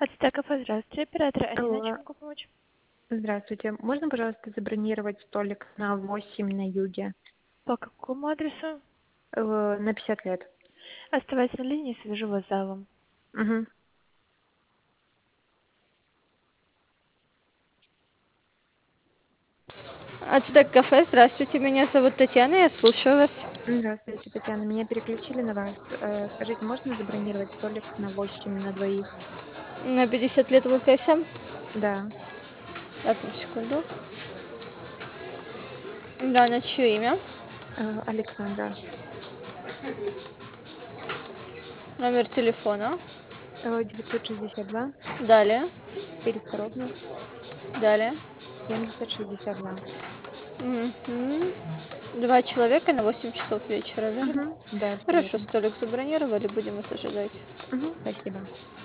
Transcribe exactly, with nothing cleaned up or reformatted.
Ацтеков, здравствуйте. Оператор Алина, чем Алло, могу помочь? здравствуйте. Можно, пожалуйста, забронировать столик на восемь на юге? По какому адресу? Э, На пятьдесят лет. Оставайтесь на линии, свяжу вас с залом. Угу. Ацтек кафе, здравствуйте, меня зовут Татьяна, я слушаю вас. Здравствуйте, Татьяна. Меня переключили на вас. Э, Скажите, можно забронировать столик на восемь на двоих? На пятьдесят лет в УПСМ. Да. Одну секунду. Да, на чье имя? Э, Александра. Номер телефона. Э, девятьсот шестьдесят два Далее, четыреста ровно далее. семьдесят шестьдесят два. Мгм. Два человека на восемь часов вечера, верно? Угу. Да, все Хорошо, верно. столик забронировали, будем вас ожидать. Угу. Спасибо.